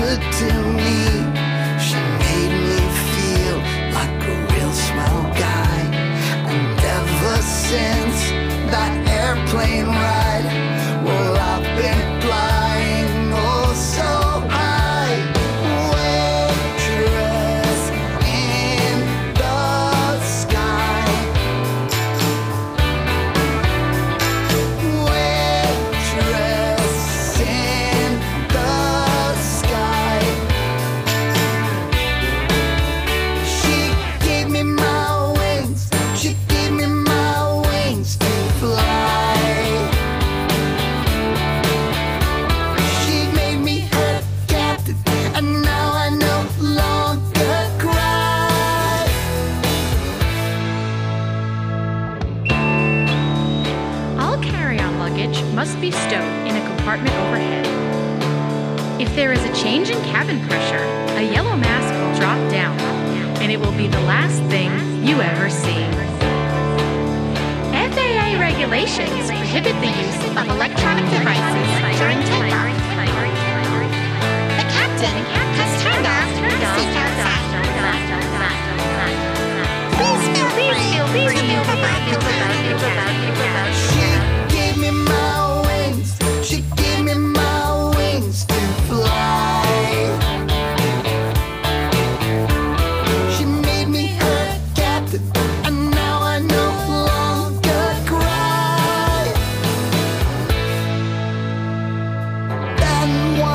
good to me. She made me feel like a real swell guy. And ever since that airplane ride, well, I've been flying oh so high. Waitress in the sky. Waitress in the sky. She gave me my wings. She gave me my wings to fly. She made me her captain, and now I no longer cry. All carry-on luggage must be stowed in a compartment overhead. If there is a change in cabin pressure, a yellow mask will drop down, and it will be the last thing you ever see. FAA regulations prohibit the use of electronic devices during takeoff. The captain has turned off seatbelt sign. Please feel free to move about the cabin. She gave me my wings. She gave me my wings to fly. She made me her captain, and now I no longer cry. Then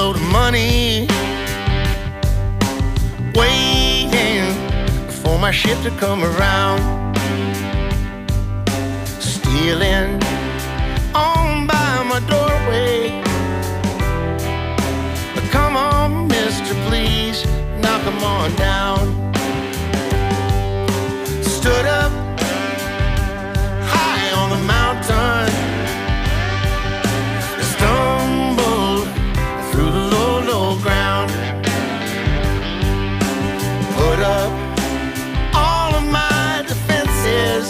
load of money, waiting for my ship to come around. Stealing on by my doorway. Come on, mister, please, knock 'em on down. Stood up high on the mountain, stumbled through the low, low ground. Put up all of my defenses.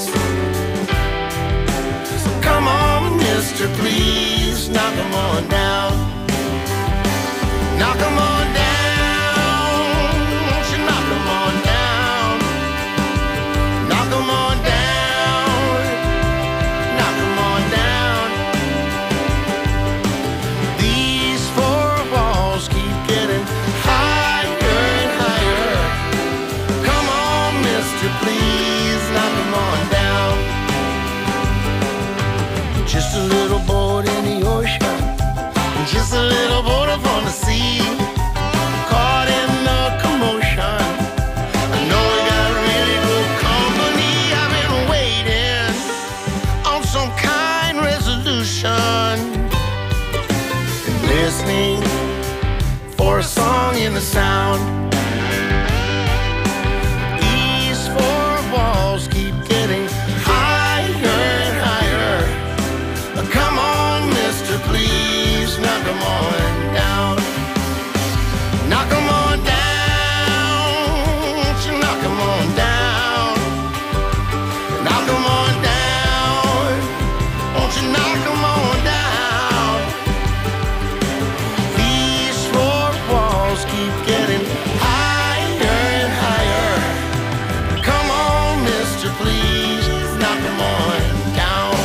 So come on, mister, please, knock 'em on down. Knock 'em on down, won't you knock 'em on down? Knock 'em on down, knock 'em on down. These four walls keep getting higher and higher. Come on, mister, please, knock 'em on down. Just a little boat in the ocean, just a little boat up on the sea, caught in the commotion. I know we got really good company. I've been waiting on some kind resolution, and listening for a song in the sound. These four walls keep getting higher and higher. Come on, mister, please, knock 'em on down. Knock 'em on down, won't you knock 'em on down? Knock 'em on down, won't you knock 'em on down? These four walls keep getting higher and higher. Come on, mister, please, knock 'em on down.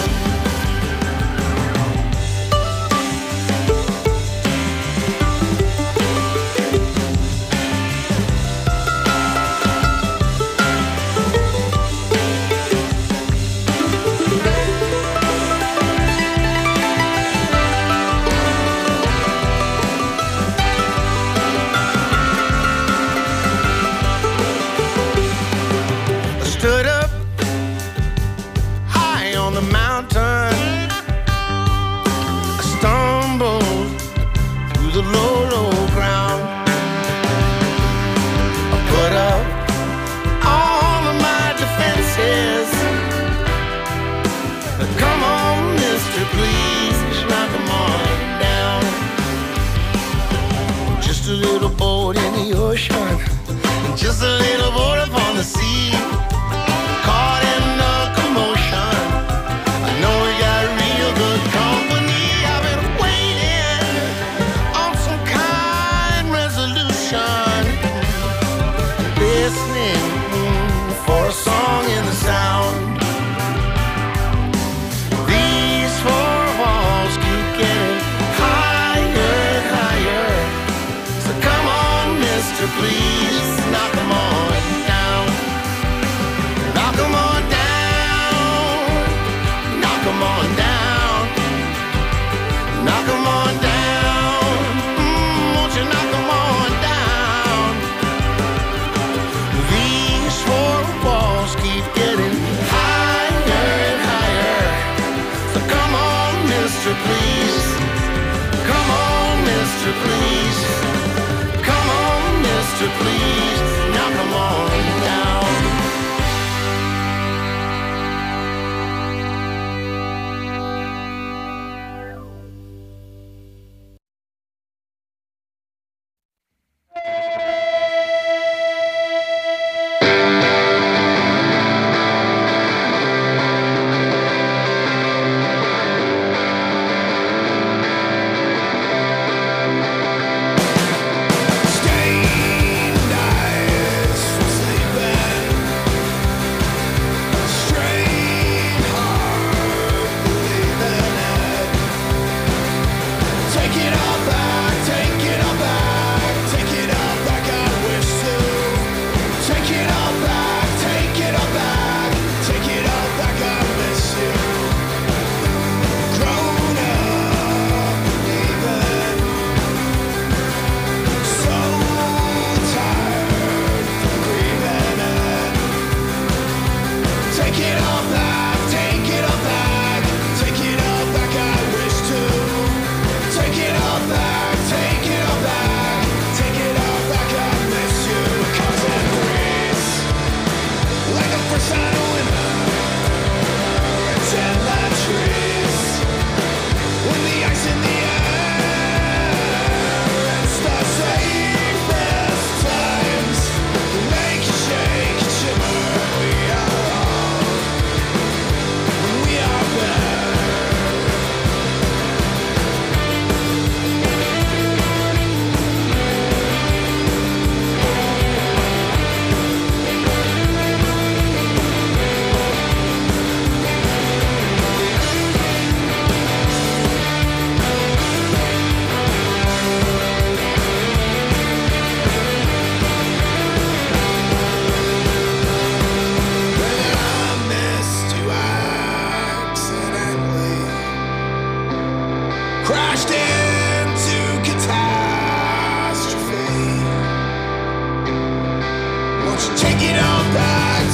Stood up high on the mountain, I stumbled through the low, low ground. I put up all of my defenses. Come on, mister, please, knock 'em on down. Just a little boat in the ocean, just a little boat up on the sea, caught in the commotion. I know we got real good company. I've been waiting on some kind resolution, listening for a song in the sound. These four walls keep getting higher and higher. So come on, mister, please, knock 'em on down. Knock 'em on down, knock 'em on down. Knock 'em on down, won't you knock 'em on down? These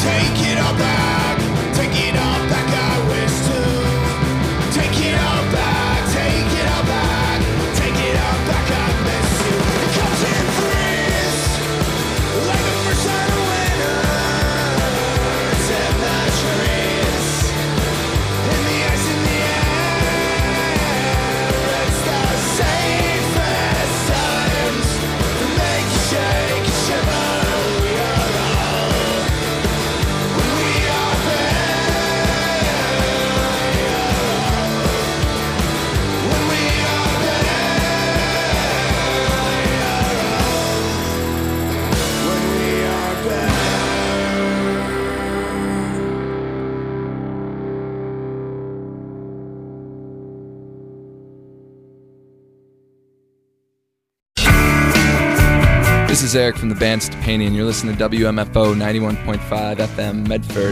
This is Eric from the band Stepani, and you're listening to WMFO 91.5 FM Medford.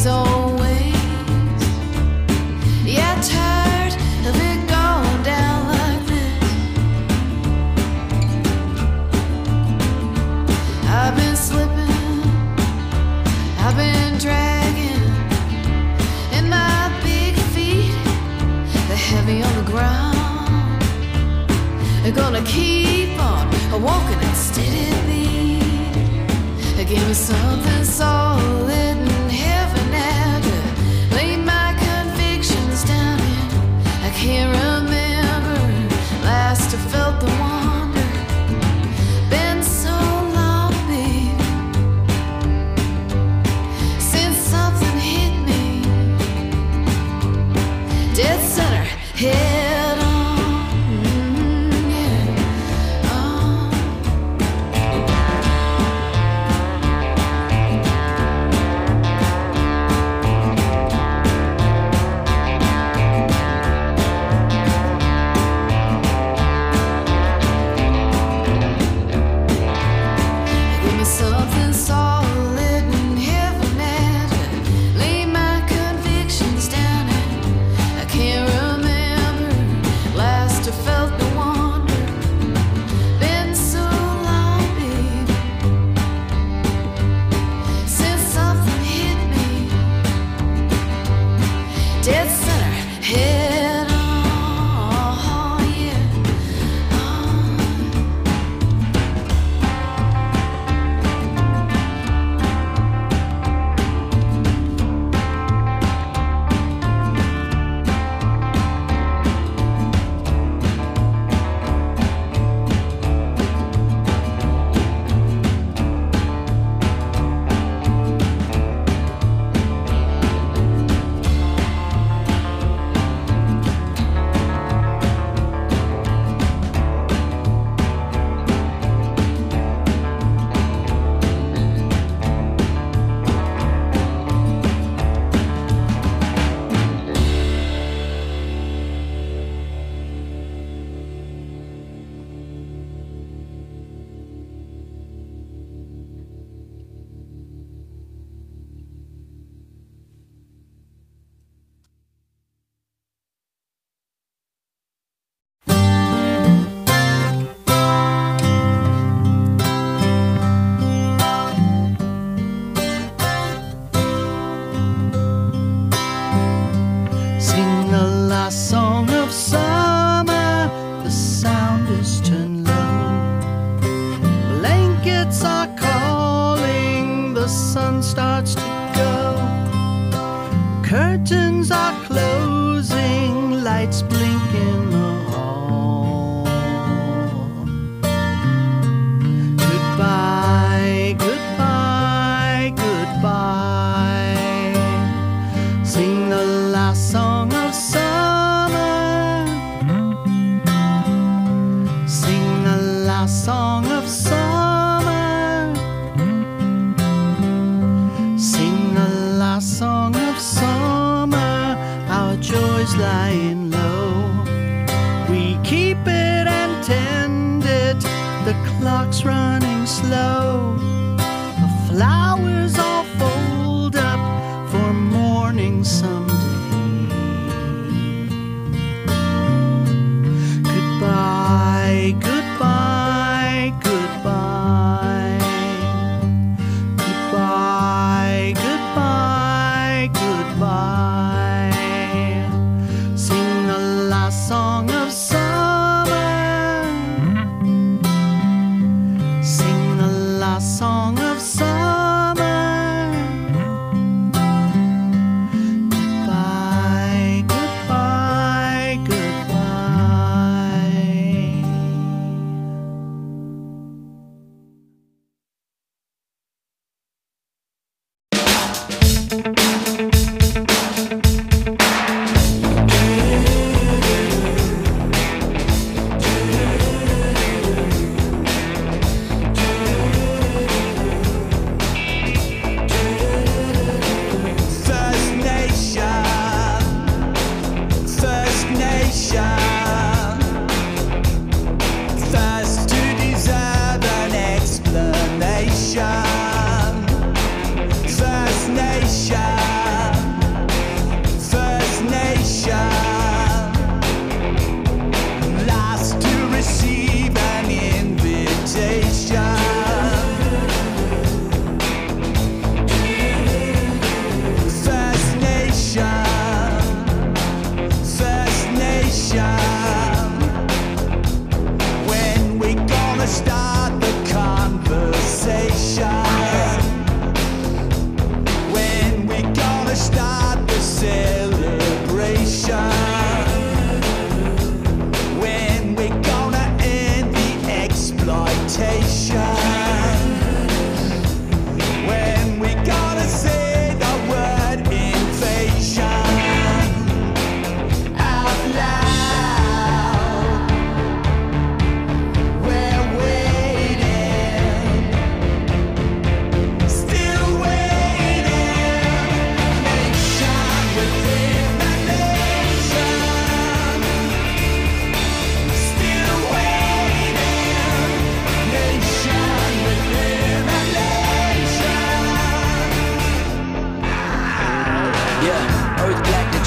his own ways. Yeah, tired of it going down like this. I've been slipping, I've been dragging, and my big feet, they're heavy on the ground. They're gonna keep on walking at steady beat. Give me something solid and heavy now to lay my convictions down in. I can't remember last I felt the wonder. Been so long, babe, since something hit me dead center head on. Something solid and heavy now to lay my convictions down in. I can't remember last I felt the wonder. Been so long, babe, since something hit me dead center head on, yeah. Sing the last song of summer, the sound is turned low. Blankets are calling, the sun starts to go. Curtains are closing, lights blink in the hall. Goodbye, goodbye, goodbye. Sing the last song of summer. Sing the last song of summer. Sing the last song of summer. Our joys lying low. We keep it and tend it. The clock's running slow. The flowers all fold up for morning someday. Goodbye, goodbye, goodbye. Goodbye, goodbye, goodbye. Sing the last song of summer. Sing the last song of summer. Goodbye.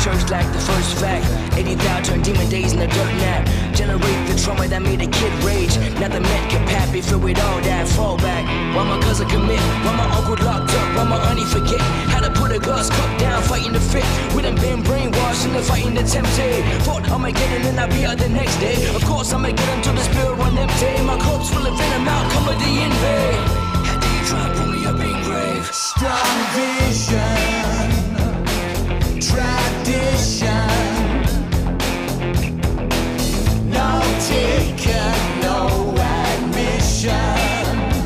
church like the first fact. 80,000 turned demon days in the dirt nap. Generate the trauma that made a kid rage. Now the men can happy filled with all that fallback. Why my cousin commit? Why my uncle locked up? Why my auntie forget how to put a glass cup down, fighting the fit? We done been brainwashed and fighting the tempted. Thought I'ma get it and I'll be out the next day. Of course I'ma get until the spirit run empty. My corpse full of venom, out come with the invade. How do you try to pull me up in grave? Strong vision, tradition, no taker, no admission,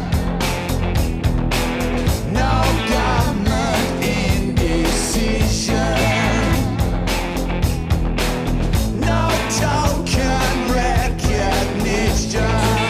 no government indecision, no token recognition.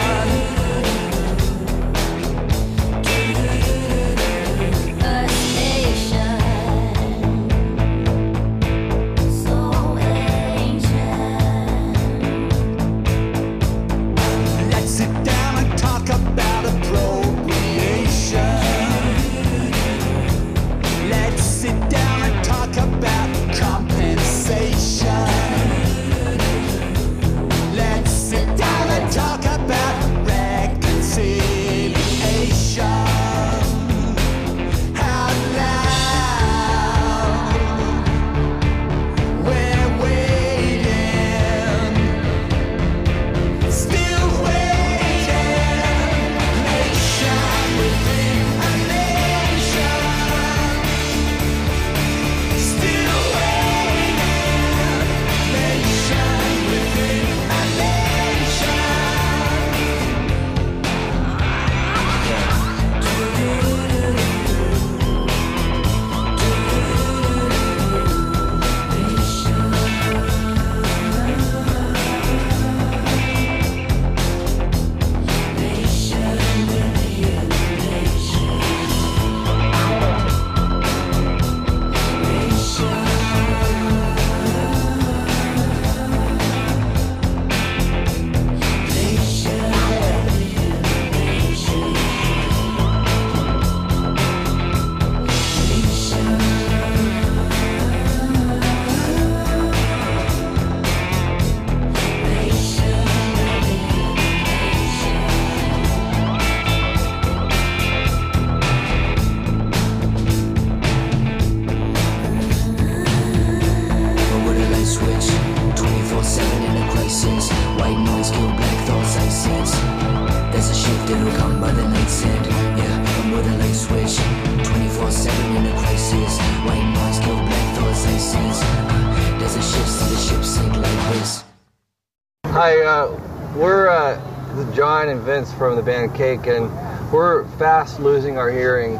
Hi, we're John and Vince from the band Cake, and we're fast losing our hearing,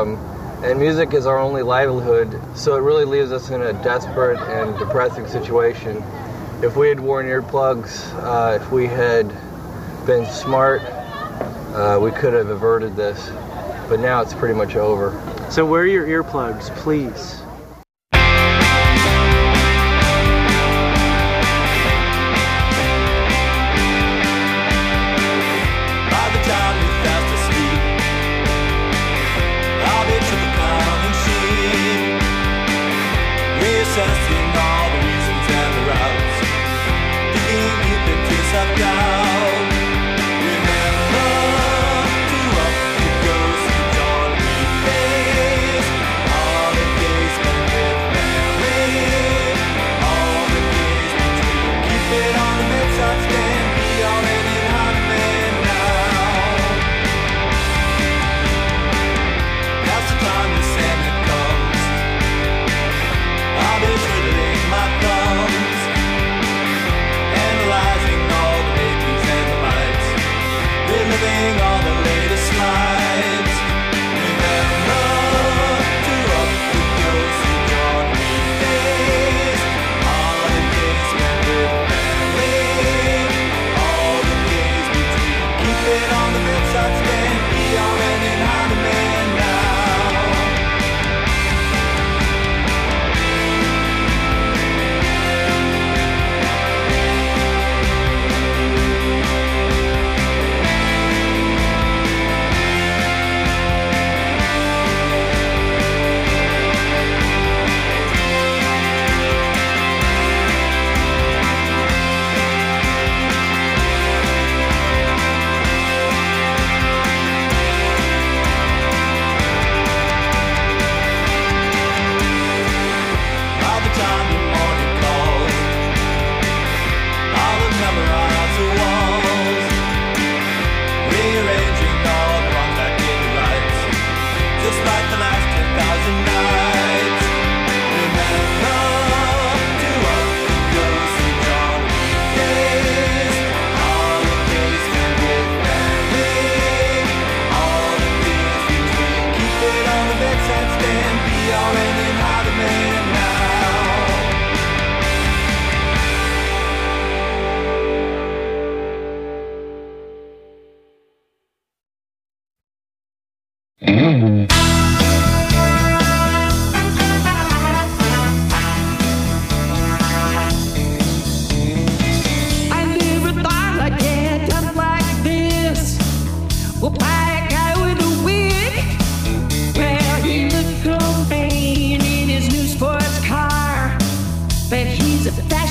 and music is our only livelihood, so it really leaves us in a desperate and depressing situation. If we had worn earplugs, if we had been smart, we could have averted this, but now it's pretty much over. So wear your earplugs, please. Assessing all the reasons and the routes, digging deep into self-doubt. Remember to up the ghost of John Reed's. All the days spent with family, all the days between. Keep it on the bedside stand, be already in hot man now. Now's the time the Santa comes. I'll be twiddling my thumbs, analyzing all the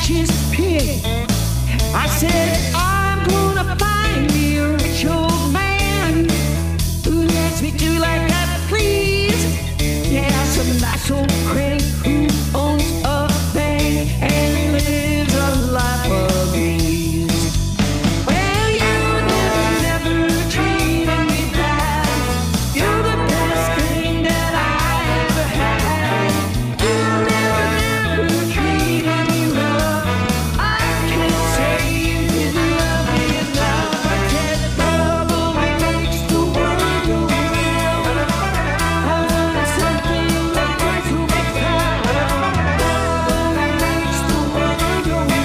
fascist pig. I said, I'm gonna find me a rich old man who lets me do like I please. Yeah, some nice old crank who owns a bank and lives a life of ease. Well, you never treated me bad. You're the best thing that I ever had. You never treated me rough. I can't say you didn't love me enough. I said love only makes the world go round. I wanted something like words to be found. Love only makes the world go round.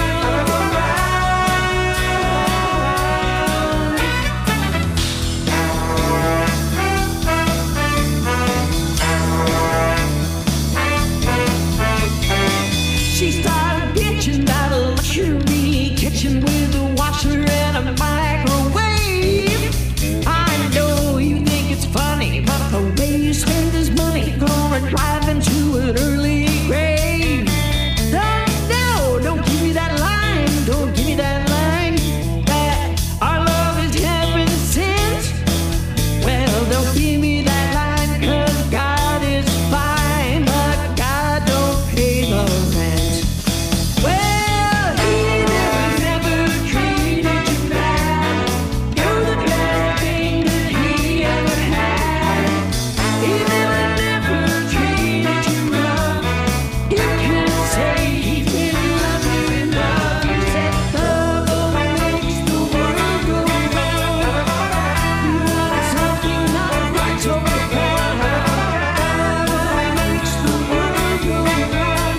She started bitching about a luxury kitchen with a washer and a microwave. I know you think it's funny, but the way you spend his money gonna drive him to an early grave. No, don't give me that line, don't give me that line, that our love is heaven sent. Well, don't give me that line, 'cause God is fine, but God don't pay the rent. Well, he never treated you bad. You're the best thing that he ever had. He never treated you rough. You can't say he didn't love you enough. He said love only makes the world go round. You want something not right so profound. Love only makes the world go round.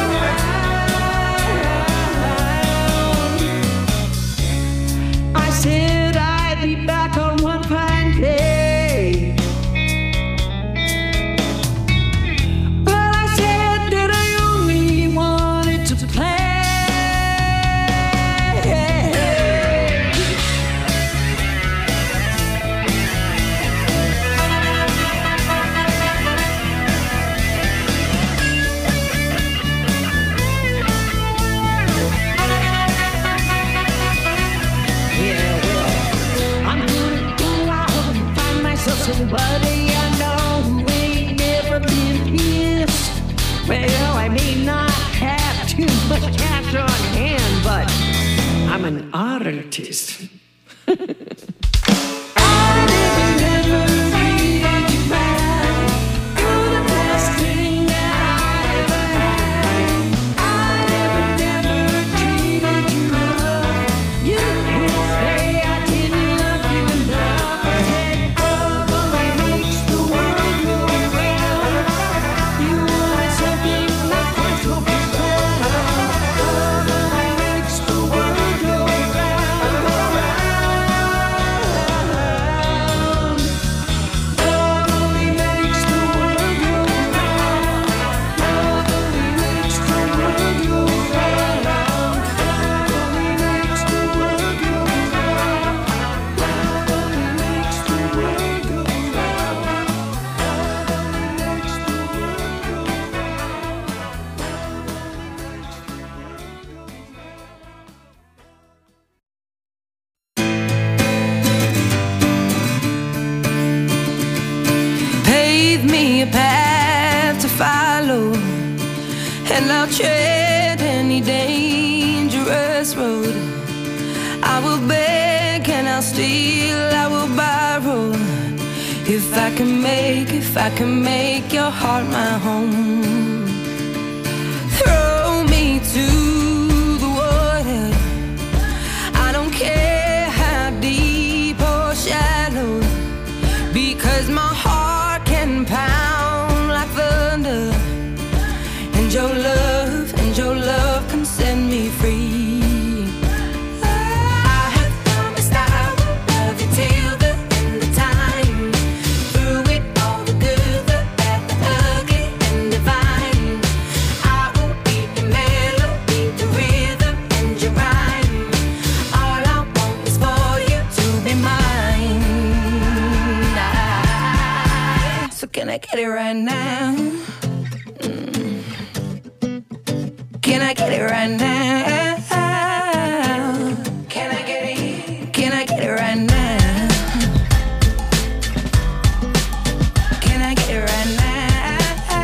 I said I'd be back on one fine day. But I said that I only wanted to play. Yeah, well, I'm gonna go out and find myself somebody I know who ain't never been pissed. Well, I may not have too much cash on hand, but I'm an artist. I never treated you bad. You're the best thing that I ever had. I never treated you rough. You can't say I didn't love you enough. I said love only makes the world go round. You wanted something like words to be found. Love only makes the world go round. Love only makes the world go round. Love only makes the world go round. Love only makes the world go round. Love only makes the world go round. Love only makes the Pave me a path to follow, and I'll tread any dangerous road. I will beg and I'll steal, I will borrow. If I can make your heart my home. Throw me to the water, I don't care how deep or shallow, because my heart can pound like thunder, and your love can set me free. I have promised I will love you till the end of time, through it all, the good, the bad, the ugly, and divine. Can I get it right now? Can I get it? Can I get it right now? Can I get it right now?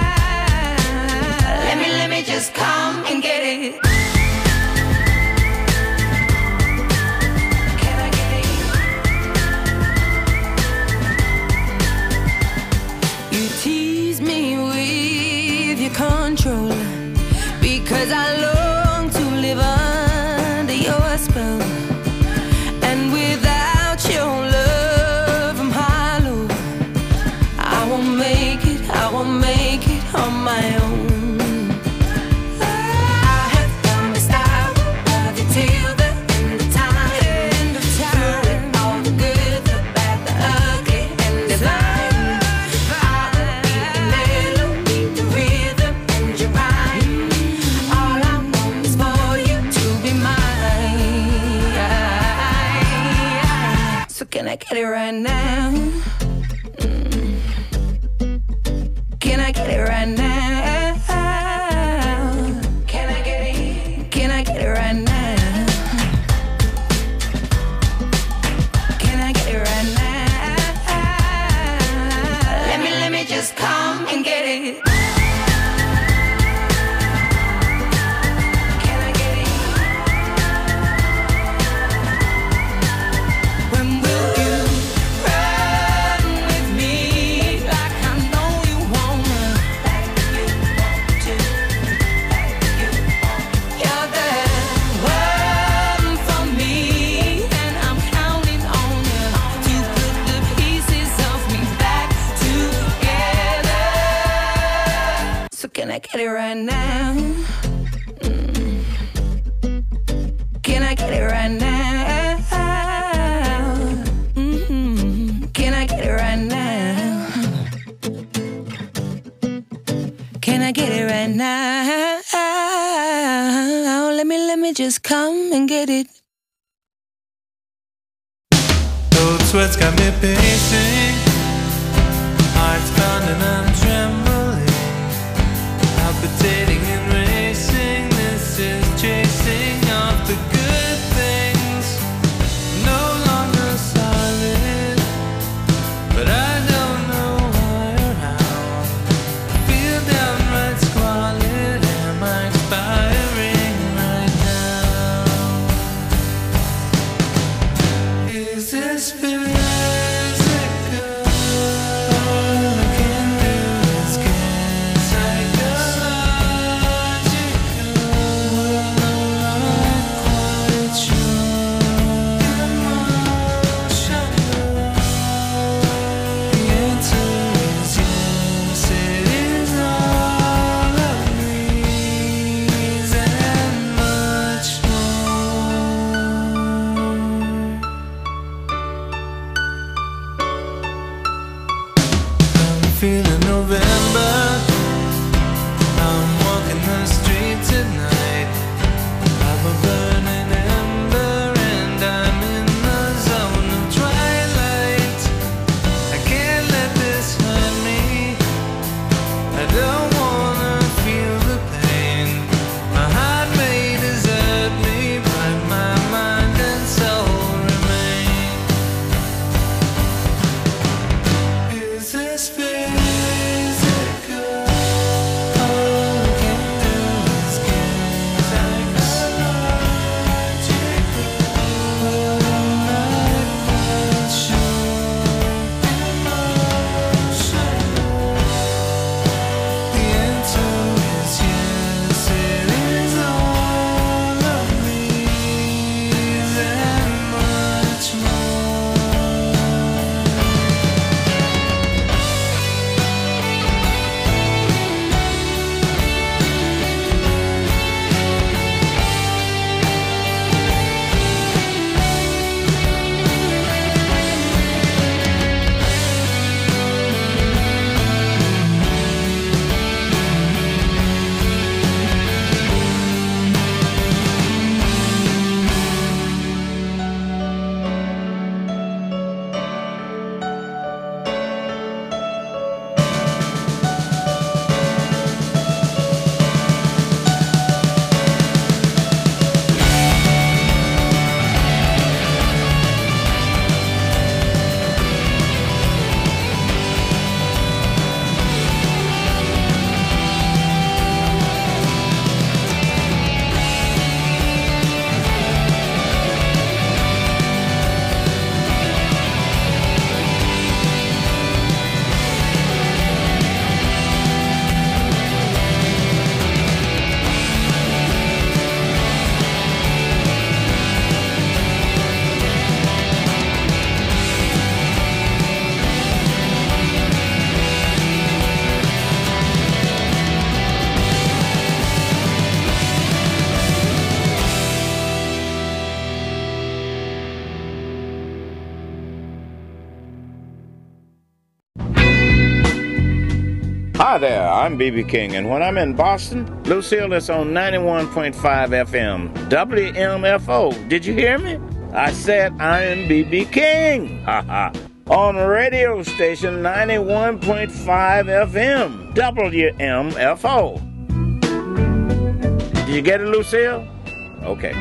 Let me just come and get it. Can I get it? You tease me with your control, because I long to live under your spell. And without your love, I'm hollow. I won't make it on my own. I have promised I will love you till the end of time. Through it all, the good, the bad, the ugly, and the blind. I will be the melody, the rhythm, and your rhyme. All I want is for you to be mine. So can I get it right now? Can I get it right now? Can I get it? Can I get it right now? Can I get it right now? Let me just come and get it. Can I get it? When will you run with me like I know you wanna? Like you want to. You're the one for me, and I'm counting on you to put the pieces of me back together. So can I get it right now? Can I get it right now? Can I get it right now? Can I get it right now? Let me just come and get it. Cold sweats got me pacing, heart's pounding, I'm trembling, palpitating and racing. This is chasing off the good things, no longer solid, but I don't know why or how. I feel downright squalid. Am I expiring right now? Is this physical? All I can do Hi there, I'm B.B. King, and when I'm in Boston, Lucille is on 91.5 FM, WMFO. Did you hear me? I said I am B.B. King. Ha on radio station 91.5 FM, WMFO. Did you get it, Lucille? Okay.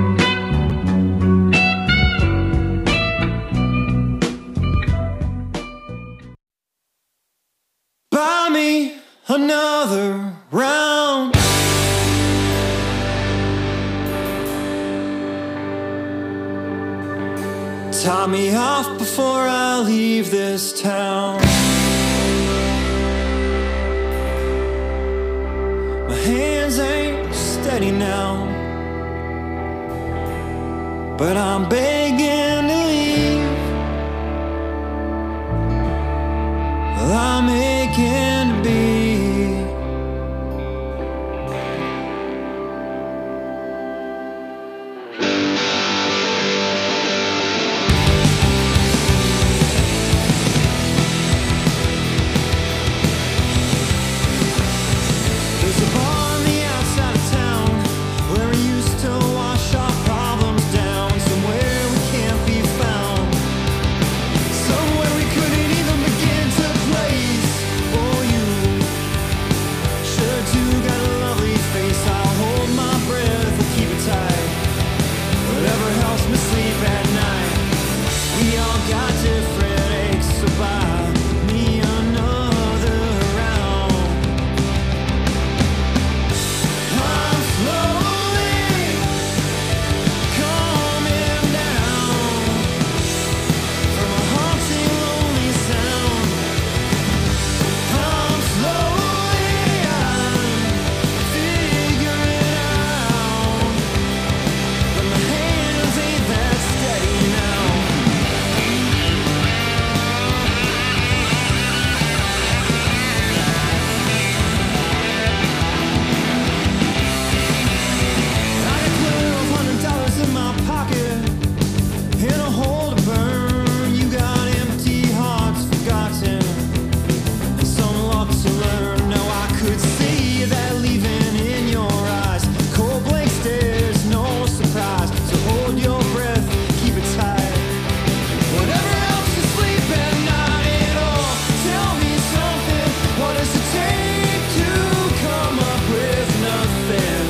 Buy me another round. Tie me off before I leave this town. My hands ain't steady now, but I'm begging to leave. I'm aching to be. There's a bar on the outside of town where we used to wash our problems down. Somewhere we can't be found, somewhere we couldn't even begin to place. For you, sure do got a lovely face. I'll hold my breath and keep it tight, whatever helps me sleep at night. We all got different aches, so buy me another round. I'm slowly coming down from a haunting, lonely sound. I'm slowly, figuring out, but my hands ain't that steady now. I got $1,200 in my pocket, in a hole to burn. You got empty hearts forgotten, and some luck to learn. Now I could see that leaving in your eyes. Cold blank stares, no surprise. So hold your breath, keep it tight. Whatever helps you sleep at night. Oh, tell me something. What does it take to come up with nothing?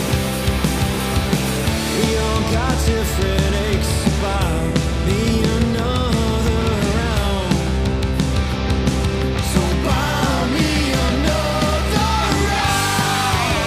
We all got different aches. Buy me another round. So buy me another round.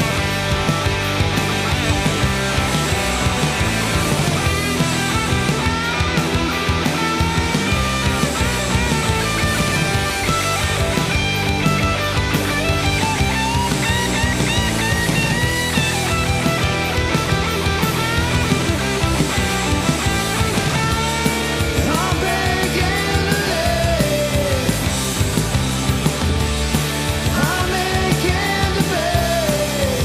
I'm begging to live. I'm making to beg.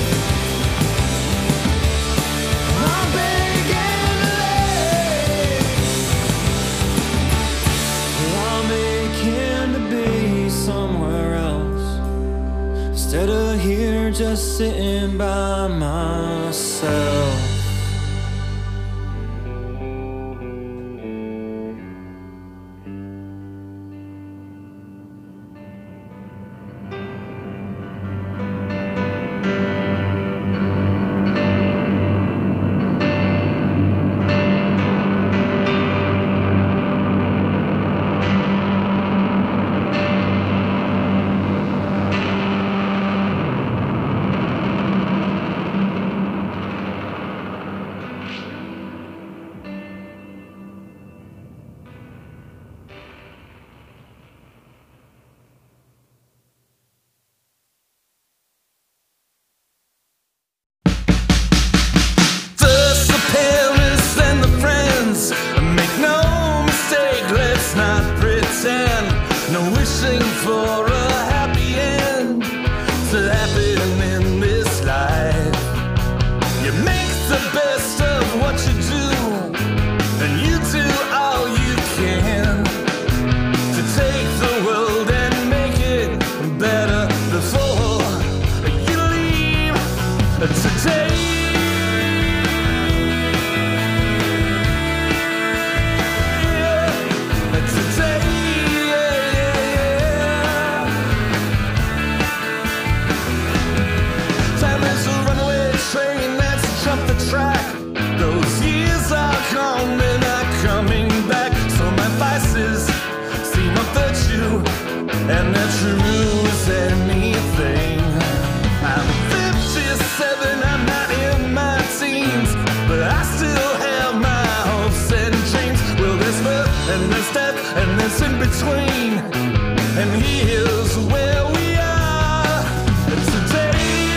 I'm begging to live. I'm aching to be somewhere else, instead of here just sitting by myself. First the parents, then the friends. Make no mistake, let's not pretend. No wishing for a happy end to happen in this life. You make the best of what you do, and you do all you can to take the world and make it better. The between, and here's where we are today.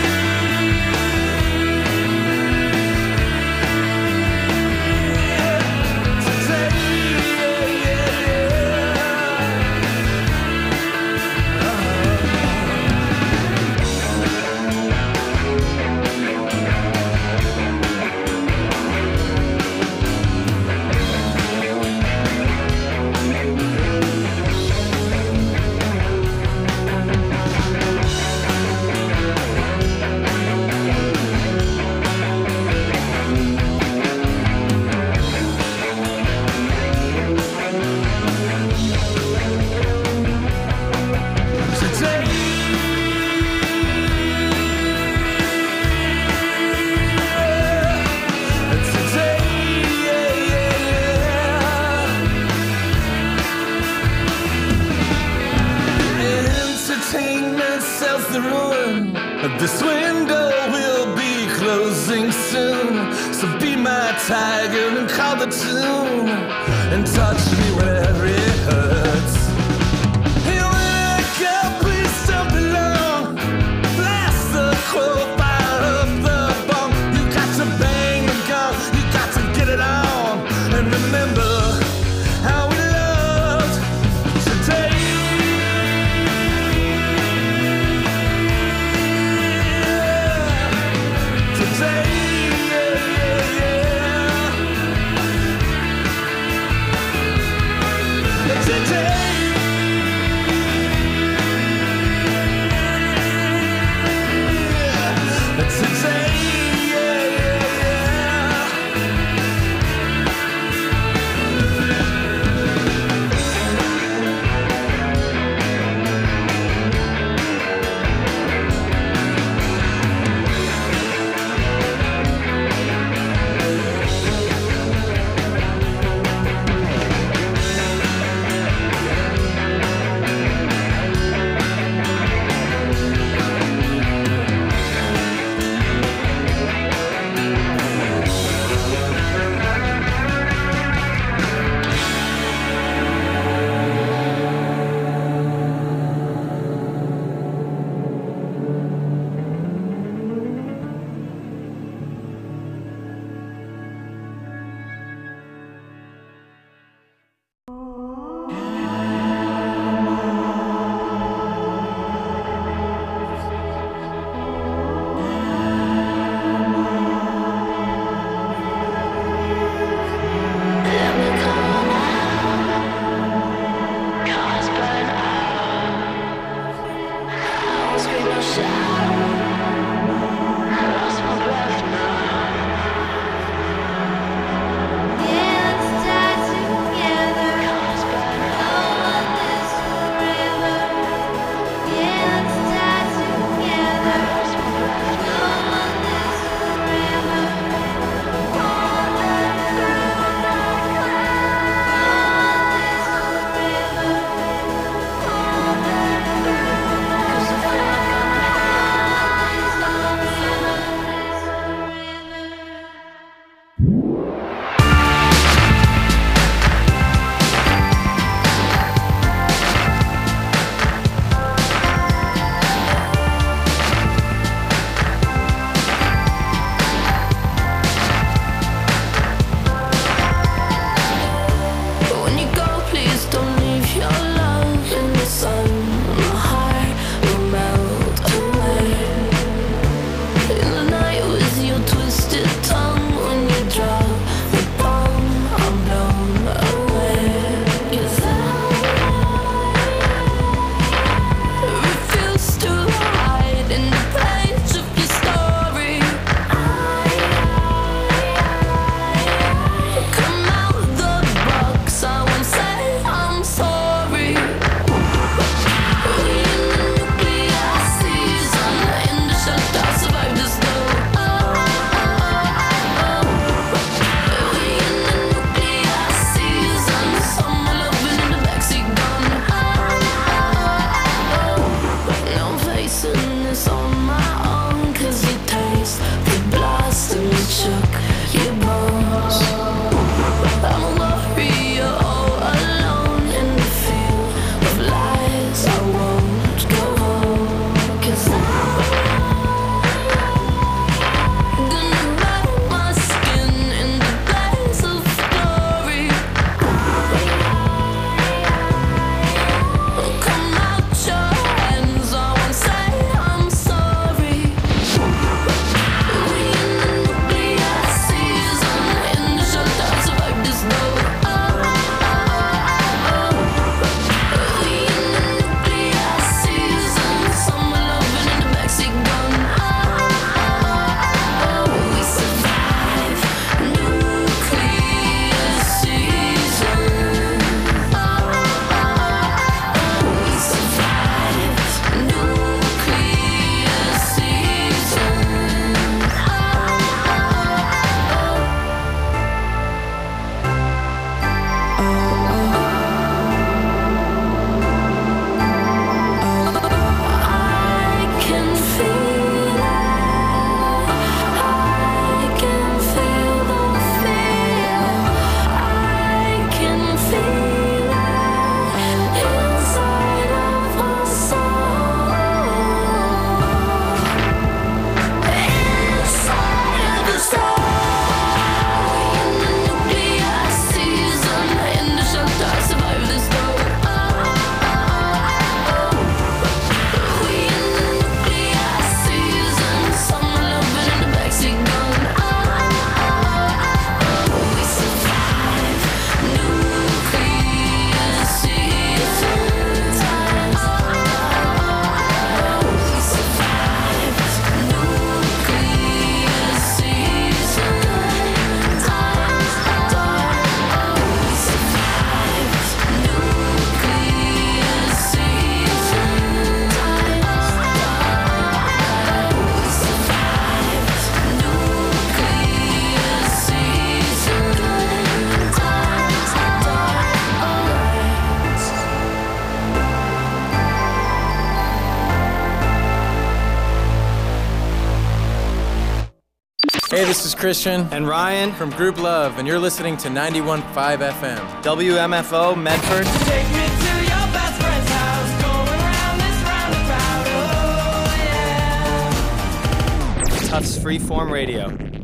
Entertainment sells the ruin. This window will be closing soon. So be my tiger and call the tune and touch me wherever it hurts. Hey, when I go, please don't belong. Blast the crow, fire up the bomb. You got to bang the gong, you got to get it on. And remember how we loved today. Hey, this is Christian and Ryan from Group Love, and you're listening to 91.5 FM. WMFO Medford. Take me to your best friend's house, going round this roundabout, oh yeah. Tufts Freeform Radio.